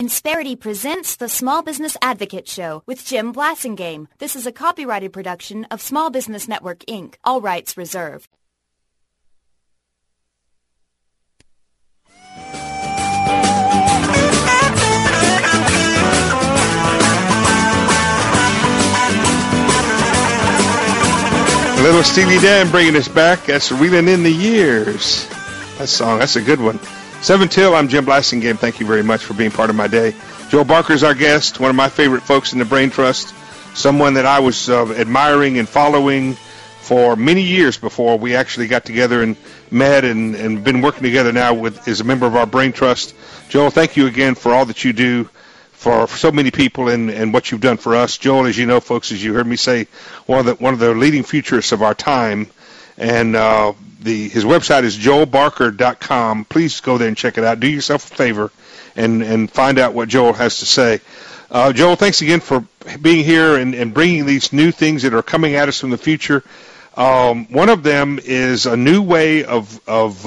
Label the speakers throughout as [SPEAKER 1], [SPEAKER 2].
[SPEAKER 1] Insperity presents the Small Business Advocate Show with Jim Blasingame. This is a copyrighted production of Small Business Network, Inc. All rights reserved.
[SPEAKER 2] Little Steely Dan bringing us back. That's Reeling in the Years. That song, that's a good one. 7 till, I'm Jim Blasingame. Thank you very much for being part of my day. Joel Barker's our guest, one of my favorite folks in the Brain Trust, someone that I was admiring and following for many years before we actually got together and met and been working together now as a member of our Brain Trust. Joel, thank you again for all that you do for so many people and what you've done for us. Joel, as you know, folks, as you heard me say, one of the leading futurists of our time, and his website is joelbarker.com. Please go there and check it out. Do yourself a favor and find out what Joel has to say. Joel, thanks again for being here and bringing these new things that are coming at us from the future. One of them is a new way of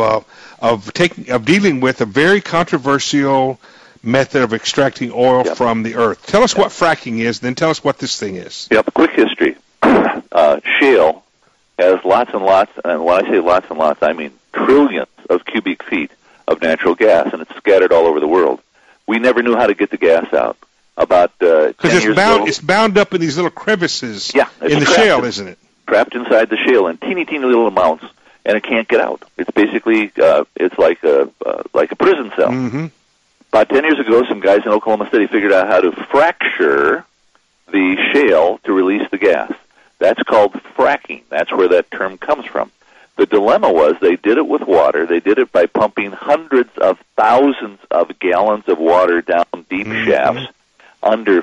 [SPEAKER 2] dealing with a very controversial method of extracting oil from the earth. Tell us what fracking is, then tell us what this thing is.
[SPEAKER 3] Yep, quick history. Shale has lots and lots, and when I say lots and lots, I mean trillions of cubic feet of natural gas, and it's scattered all over the world. We never knew how to get the gas out. About 10 years ago,
[SPEAKER 2] it's bound up in these little crevices in the shale, isn't it?
[SPEAKER 3] Trapped inside the shale in teeny little amounts, and it can't get out. It's basically it's like a prison cell.
[SPEAKER 2] Mm-hmm.
[SPEAKER 3] About 10 years ago, some guys in Oklahoma City figured out how to fracture the shale to release the gas. That's called fracking. That's where that term comes from. The dilemma was they did it with water. They did it by pumping hundreds of thousands of gallons of water down deep shafts under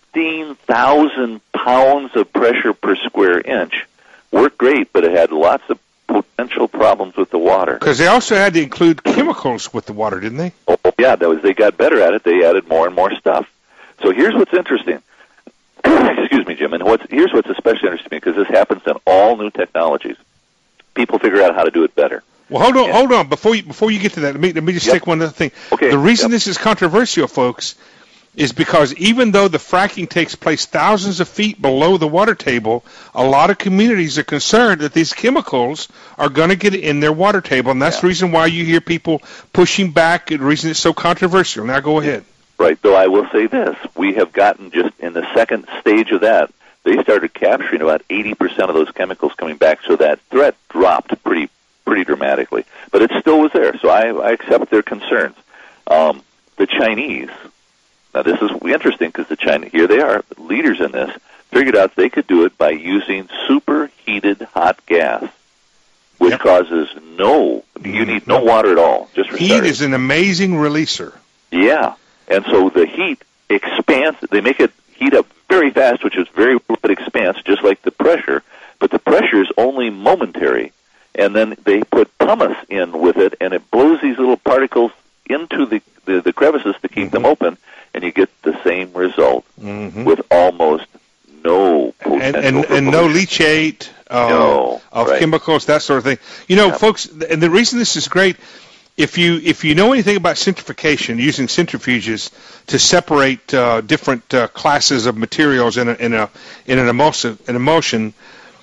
[SPEAKER 3] 15,000 pounds of pressure per square inch. Worked great, but it had lots of potential problems with the water.
[SPEAKER 2] Because they also had to include chemicals with the water, didn't they?
[SPEAKER 3] Oh, yeah, they got better at it. They added more and more stuff. So here's what's interesting. Excuse me, Jim. And here's what's especially interesting because this happens in all new technologies. People figure out how to do it better.
[SPEAKER 2] Well, hold on. Before you get to that, let me just take one other thing.
[SPEAKER 3] Okay.
[SPEAKER 2] The reason this is controversial, folks, is because even though the fracking takes place thousands of feet below the water table, a lot of communities are concerned that these chemicals are going to get in their water table, and that's the reason why you hear people pushing back, and the reason it's so controversial. Now go ahead.
[SPEAKER 3] Right, though I will say this. We have gotten just in the second stage of that, they started capturing about 80% of those chemicals coming back, so that threat dropped pretty dramatically. But it still was there, so I accept their concerns. The Chinese, now this is interesting because the Chinese, here they are, leaders in this, figured out they could do it by using superheated hot gas, which causes you need no water at all. Just for
[SPEAKER 2] heat
[SPEAKER 3] starting.
[SPEAKER 2] is an amazing releaser.
[SPEAKER 3] Yeah, and so the heat expands, they make it heat up very fast, which is very rapid expanse, just like the pressure, but the pressure is only momentary. And then they put pumice in with it, and it blows these little particles into the crevices to keep them open, and you get the same result with almost no potential
[SPEAKER 2] and no leachate of chemicals, that sort of thing. You know, folks, and the reason this is great, if you know anything about centrifugation, using centrifuges to separate different classes of materials in an emulsion,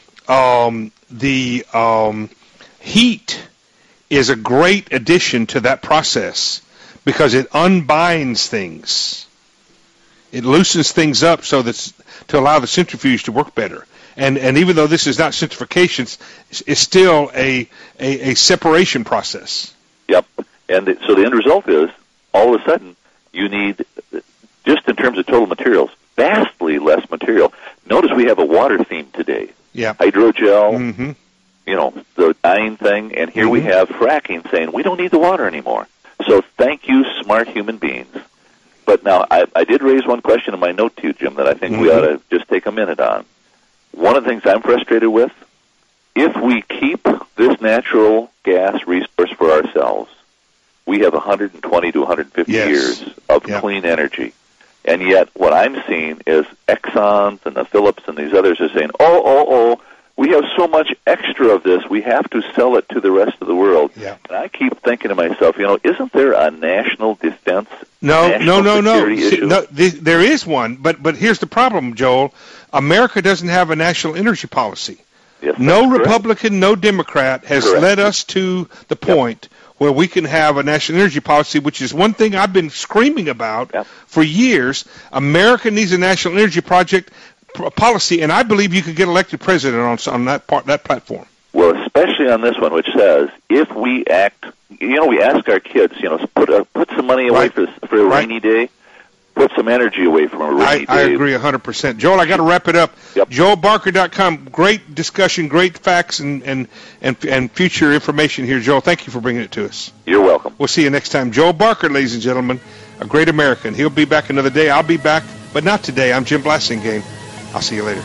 [SPEAKER 2] the heat is a great addition to that process because it unbinds things. It loosens things up so that to allow the centrifuge to work better. And even though this is not centrifugation, it's still a separation process.
[SPEAKER 3] Yep. And so the end result is, all of a sudden, you need, just in terms of total materials, vastly less material. Notice we have a water theme today.
[SPEAKER 2] Yeah.
[SPEAKER 3] Hydrogel, the dying thing, and here we have fracking saying we don't need the water anymore. So thank you, smart human beings. But now, I did raise one question in my note to you, Jim, that I think we ought to just take a minute on. One of the things I'm frustrated with, if we keep this natural gas resource for ourselves, we have 120 to 150 years of clean energy. And yet what I'm seeing is Exxon's and the Phillips and these others are saying, we have so much extra of this, we have to sell it to the rest of the world.
[SPEAKER 2] Yeah.
[SPEAKER 3] And I keep thinking to myself, isn't there a national defense?
[SPEAKER 2] No.
[SPEAKER 3] Issue?
[SPEAKER 2] No, there is one, but here's the problem, Joel. America doesn't have a national energy policy.
[SPEAKER 3] Yes,
[SPEAKER 2] no
[SPEAKER 3] correct.
[SPEAKER 2] Republican, no Democrat has
[SPEAKER 3] Correct.
[SPEAKER 2] led us to the point where we can have a national energy policy, which is one thing I've been screaming about for years. America needs a national energy policy, and I believe you could get elected president on that platform.
[SPEAKER 3] Well, especially on this one, which says if we act, we ask our kids, put some money away for a rainy day. Put some energy away from a rainy day.
[SPEAKER 2] I agree 100%. Joel, I got to wrap it up.
[SPEAKER 3] Yep.
[SPEAKER 2] JoelBarker.com. Great discussion, great facts, and future information here, Joel. Thank you for bringing it to us.
[SPEAKER 3] You're welcome.
[SPEAKER 2] We'll see you next time. Joel Barker, ladies and gentlemen, a great American. He'll be back another day. I'll be back, but not today. I'm Jim Blasingame. I'll see you later.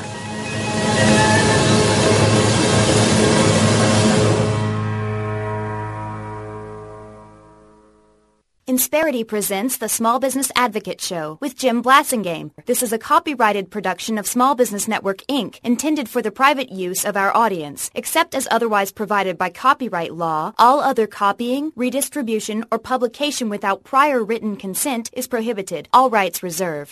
[SPEAKER 1] Insperity presents the Small Business Advocate Show with Jim Blasingame. This is a copyrighted production of Small Business Network, Inc., intended for the private use of our audience. Except as otherwise provided by copyright law, all other copying, redistribution, or publication without prior written consent is prohibited. All rights reserved.